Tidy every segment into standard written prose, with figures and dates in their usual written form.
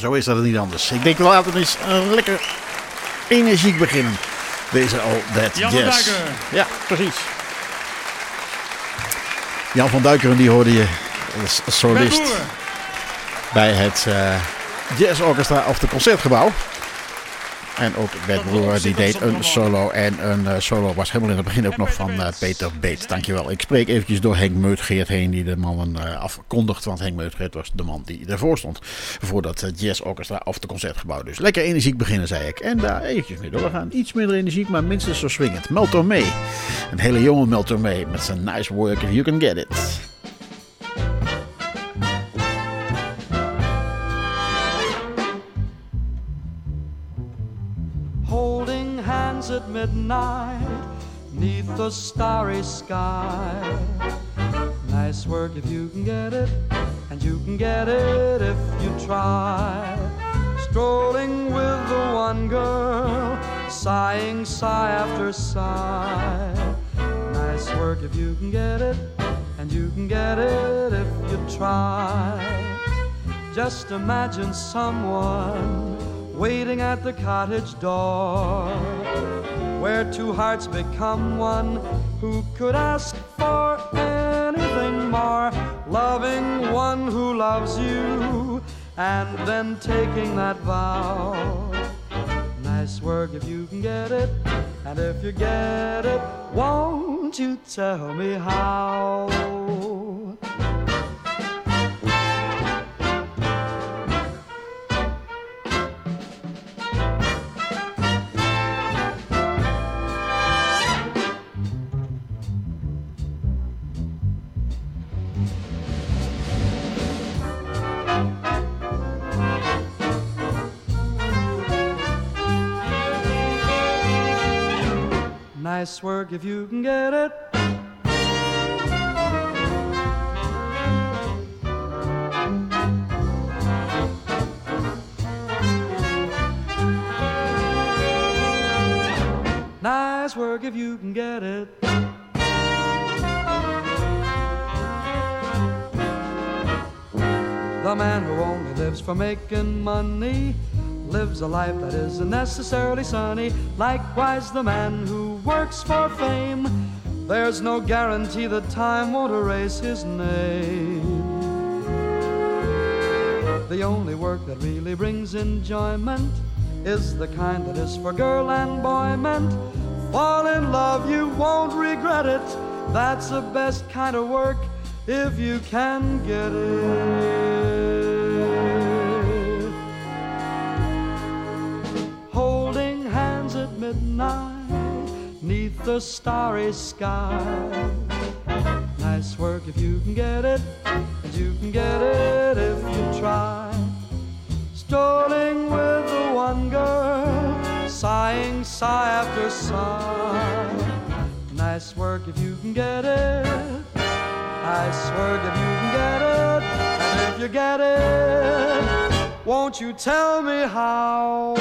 Zo is dat niet anders. Ik denk, laten we eens lekker energiek beginnen. Deze All That Jan van Jazz. Duiker. Ja, precies. Jan van Duiker, die hoorde je als solist bij het Jazz Orchestra of het Concertgebouw. En ook Bert Broer, die deed een solo. En een solo was helemaal in het begin ook nog van Peter Beet. Dankjewel. Ik spreek eventjes door Henk Meutgeert heen, die de mannen afkondigt. Want Henk Meutgeert was de man die ervoor stond. Voor dat Jazz Orchestra of het Concertgebouw. Dus lekker energiek beginnen, zei ik. En daar eventjes mee doorgaan. Iets minder energiek, maar minstens zo swingend. Mel Tormé. Een hele jonge Mel Tormé met zijn Nice Work If You Can Get It. At midnight, 'neath the starry sky. Nice work if you can get it, and you can get it if you try. Strolling with the one girl, sighing sigh after sigh. Nice work if you can get it, and you can get it if you try. Just imagine someone waiting at the cottage door, where two hearts become one. Who could ask for anything more? Loving one who loves you, and then taking that vow. Nice work if you can get it, and if you get it, won't you tell me how? Nice work if you can get it. Nice work if you can get it. The man who only lives for making money lives a life that isn't necessarily sunny. Likewise, the man who works for fame, there's no guarantee that time won't erase his name. The only work that really brings enjoyment is the kind that is for girl and boy meant. Fall in love, you won't regret it. That's the best kind of work if you can get it. Holding hands at midnight, 'neath the starry sky. Nice work if you can get it, and you can get it if you try. Strolling with the one girl, sighing sigh after sigh. Nice work if you can get it. Nice work if you can get it. And if you get it, won't you tell me how?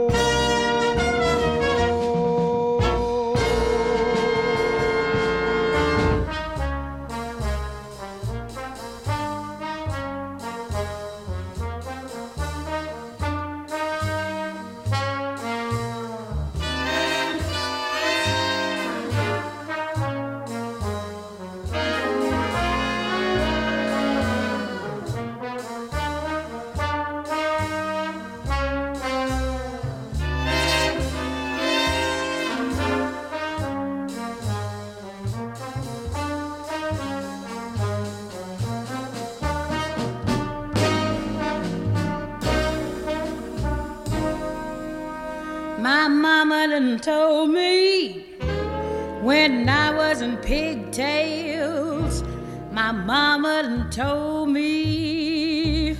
My mama done told me when I was in pigtails. My mama done told me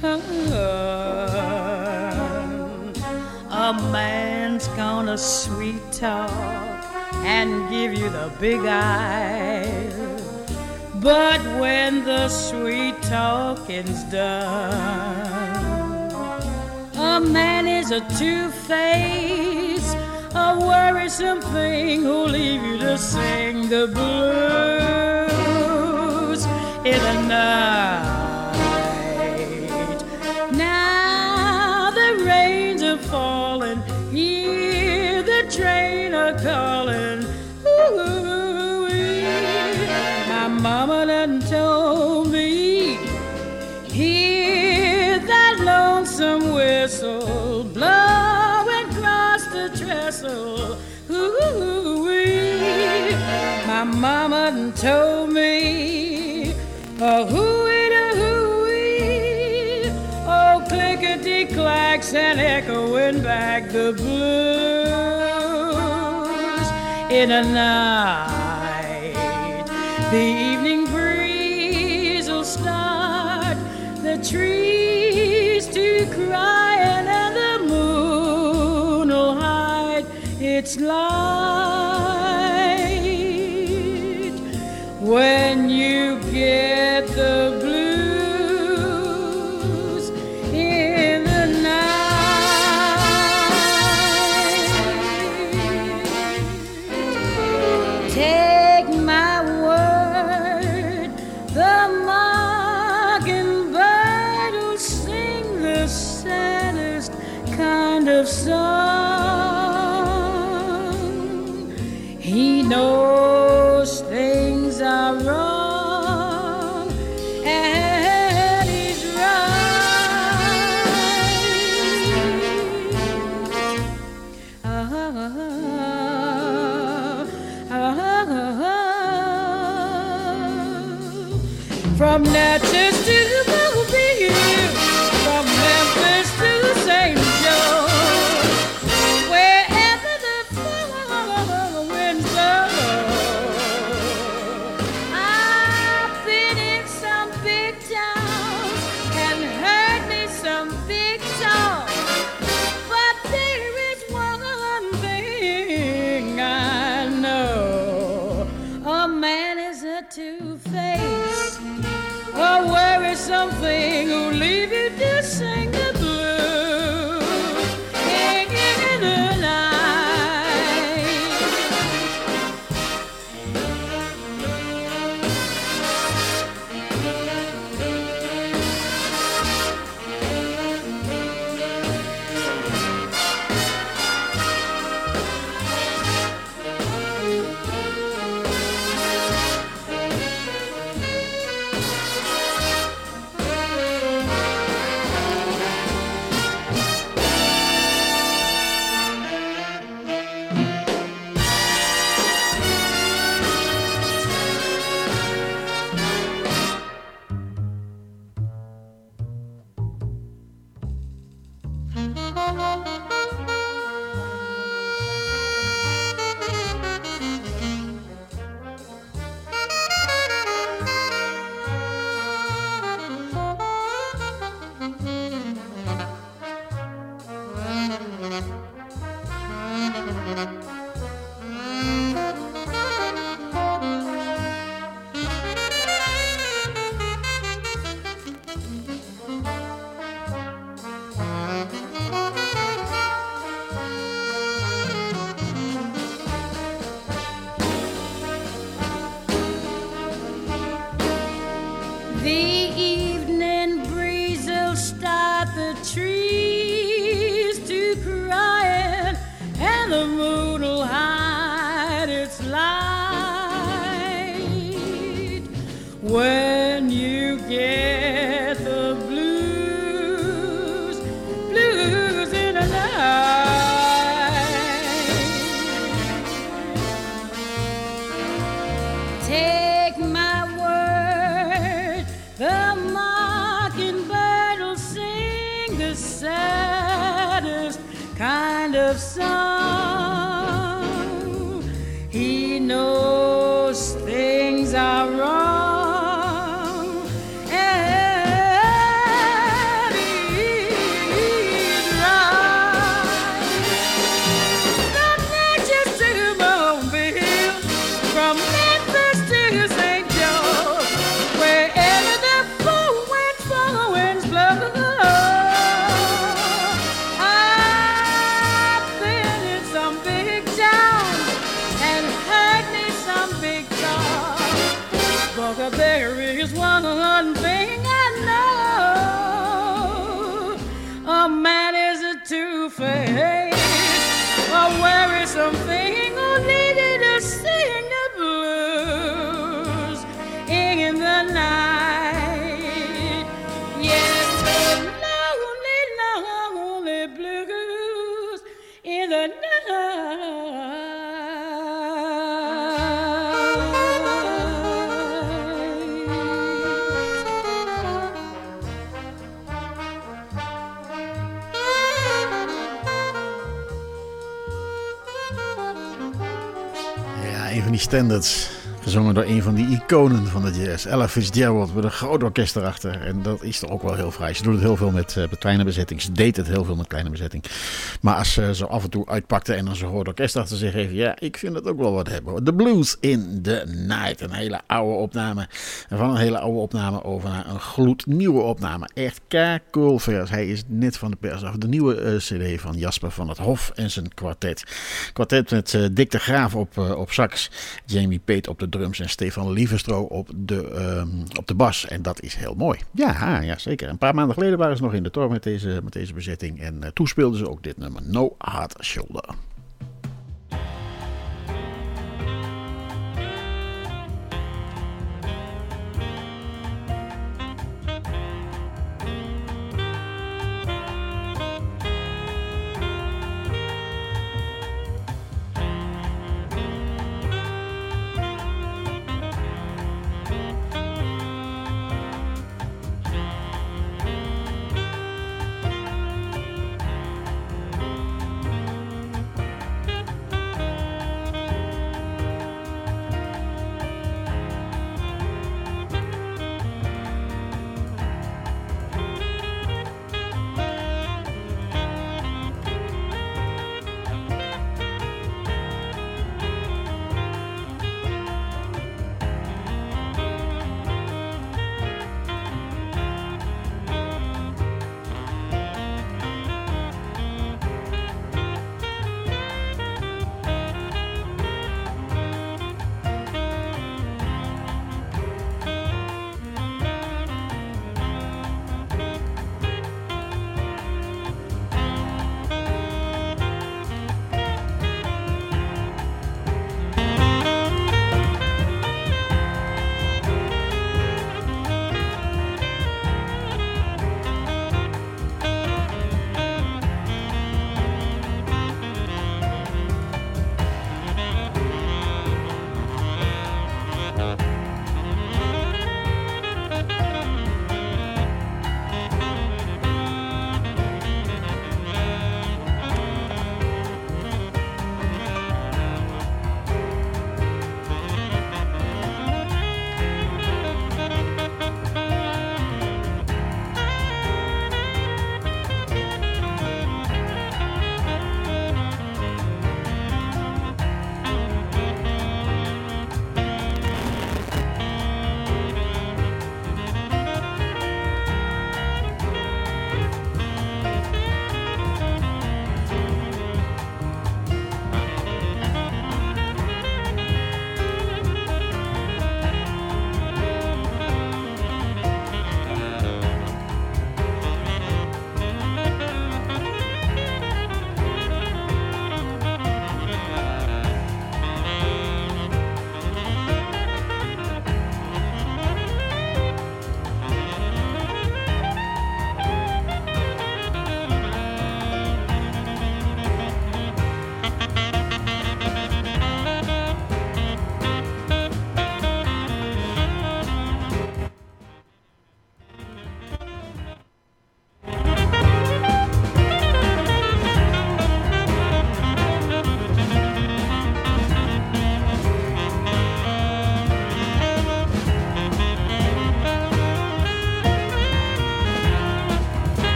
a man's gonna sweet talk and give you the big eye, but when the sweet talking's done, a man is a two-faced, a worrisome thing who'll leave you to sing the blues in the night. Now the My mama done told me, hooey-da-hooey, oh, clickety-clacks and echoing back the blues in the night. The evening breeze will start the trees to cry, and the moon will hide its light. When you get the blues in the night, take my word, the mockingbird will sing the saddest kind of song. He knows things are wrong, and he's right. From Natchez to Mobile, from Memphis to St. Joe, wherever the winds blow, I've been in some big towns and heard me some big songs, but there is one thing I know: a man is a two-faced, a worrisome thing who'll leave you to sing the blues in the night. The evening breeze will start the trees to crying, and the moon will hide its light. When you get the blues, blues in the night, take my word, the mockingbird will sing the saddest kind of song. He knows things are wrong, and he's right. From Natchez to Mobile, from Memphis to St. Joe, wherever the four winds blow, I've been in some big towns and heard me some big talk, but there is one thing I know: a man is a two-faced, a worrisome thing who needed to sing the blues in the night. Yes, the lonely, lonely blues in the night. een van die standards. Gezongen door een van die iconen van de jazz. Ella Fitzgerald met een groot orkest erachter. En dat is toch ook wel heel fraai. Ze doet het heel veel met kleine bezetting. Ze deed het heel veel met kleine bezetting. Maar als ze zo af en toe uitpakte en dan zo'n groot orkest achter zich heeft. Ja, ik vind het ook wel wat hebben. The Blues in the Night. Een hele oude opname. En van een hele oude opname over naar een gloednieuwe opname. Echt cool vers. Hij is net van de pers af. De nieuwe cd van Jasper van het Hof en zijn kwartet. Kwartet met Dick de Graaf op sax. Jamie Pate op de drums en Stefan Lievenstro op de bas. En dat is heel mooi. Ja, zeker. Een paar maanden geleden waren ze nog in de tour met deze bezetting. En toen speelden ze ook dit nummer. No Hard Shoulder.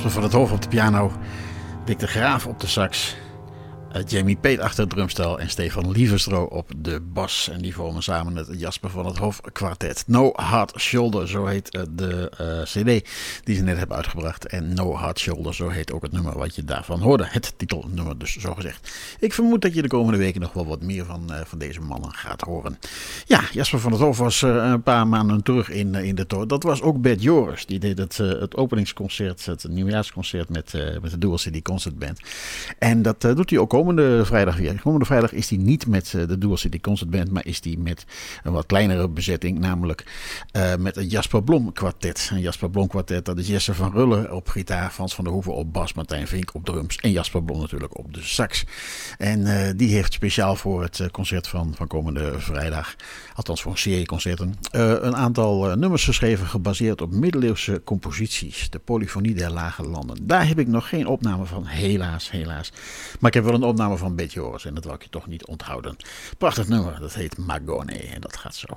Jasper van het Hof op de piano, Dick de Graaf op de sax, Jamie Peet achter het drumstel en Stefan Lieverstro op de bas. En die vormen samen het Jasper van het Hof kwartet. No Hard Shoulder, zo heet de cd die ze net hebben uitgebracht. En No Hard Shoulder, zo heet ook het nummer wat je daarvan hoorde. Het titelnummer dus, zo gezegd. Ik vermoed dat je de komende weken nog wel wat meer van deze mannen gaat horen. Ja, Jasper van het Hof was een paar maanden terug in de tour. Dat was ook Bert Joris. Die deed het openingsconcert, het nieuwjaarsconcert met de Dual City Concert Band. En dat doet hij ook komende vrijdag weer. Komende vrijdag is hij niet met de Dual City Concert Band, maar is hij met een wat kleinere bezetting, namelijk met het Jasper Blom kwartet. Een Jasper Blom kwartet, dat is Jesse van Ruller op gitaar, Frans van der Hoeven op bas, Martijn Vink op drums en Jasper Blom natuurlijk op de sax. En die heeft speciaal voor het concert van komende vrijdag, althans voor een serie concerten, een aantal nummers geschreven gebaseerd op middeleeuwse composities. De Polyfonie der Lage Landen. Daar heb ik nog geen opname van, helaas. Maar ik heb wel een opname van Bert Joris en dat wil ik je toch niet onthouden. Prachtig nummer, dat heet Magone en dat gaat zo.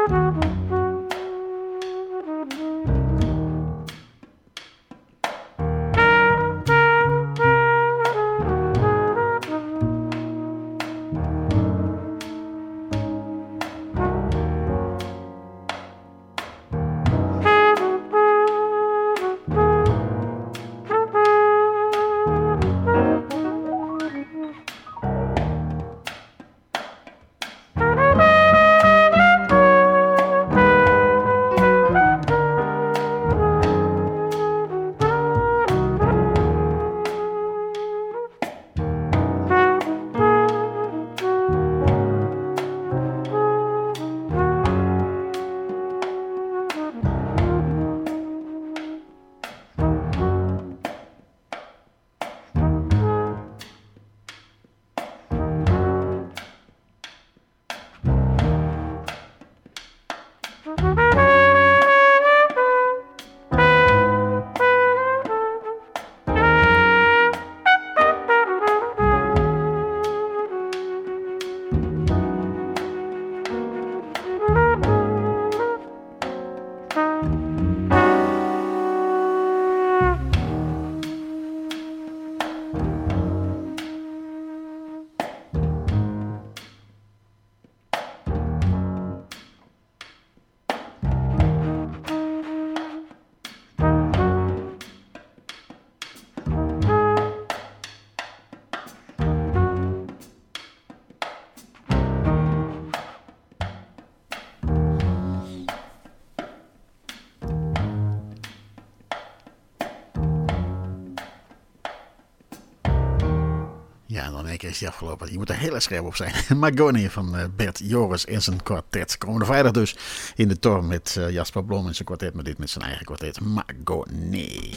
Ja, en dan in één keer is die afgelopen. Je moet er heel erg scherp op zijn. Mahogany van Bert Joris in zijn kwartet. Komende vrijdag dus in de Torm met Jasper Blom in zijn kwartet. Maar dit met zijn eigen kwartet. Mahogany.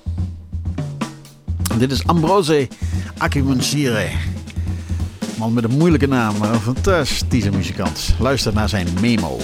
Dit is Ambrose Achimunsire. Man met een moeilijke naam, maar een fantastische muzikant. Luister naar zijn memo.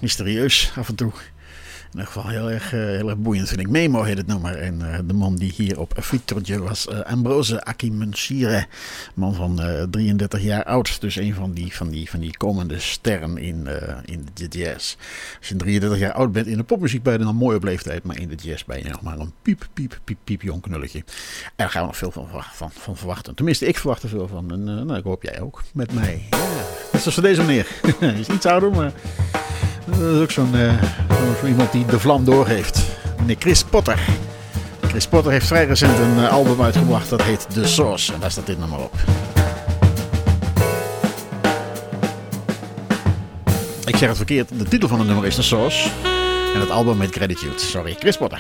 mysterieus af en toe. In ieder geval heel erg boeiend vind ik. Memo heet het nummer. En de man die hier op featured was Ambrose Akinmunshire. Man van 33 jaar oud. Dus een van die komende sterren in de jazz. Als je 33 jaar oud bent in de popmuziek ben je dan mooi op leeftijd. Maar in de jazz ben je nog maar een piep jong knulletje. En daar gaan we nog veel van verwachten. Tenminste, ik verwacht er veel van. En ik hoop jij ook met mij. Ja. Net zoals van deze meneer. Hij is iets ouder, maar... Dat is ook zo'n iemand die de vlam doorgeeft. Meneer Chris Potter. Chris Potter heeft vrij recent een album uitgebracht. Dat heet The Source. En daar staat dit nummer op. Ik zeg het verkeerd. De titel van het nummer is The Source. En het album heet Gratitude. Sorry, Chris Potter.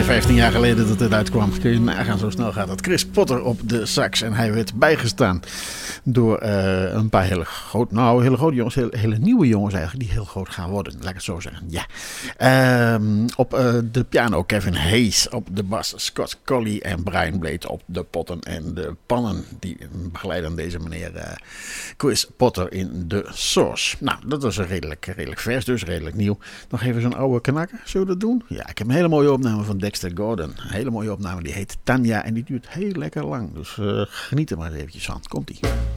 alweer 15 jaar geleden dat dit uitkwam. Kun je nagaan, zo snel gaat het. Chris Potter op de sax. En hij werd bijgestaan door een paar hele grote jongens. Hele nieuwe jongens eigenlijk, die heel groot gaan worden. Laat ik het zo zeggen. Ja. Op de piano Kevin Hayes. Op de bas Scott Colley en Brian Blade op de potten en de pannen. Die begeleiden deze meneer Chris Potter in de Source. Nou, dat was een redelijk vers, dus redelijk nieuw. Nog even zo'n oude knakker. Zullen we dat doen? Ja, ik heb een hele mooie opname van Dexter Gordon. Een hele mooie opname, die heet Tanya en die duurt heel lekker lang. Dus geniet er maar eens eventjes van. Komt-ie.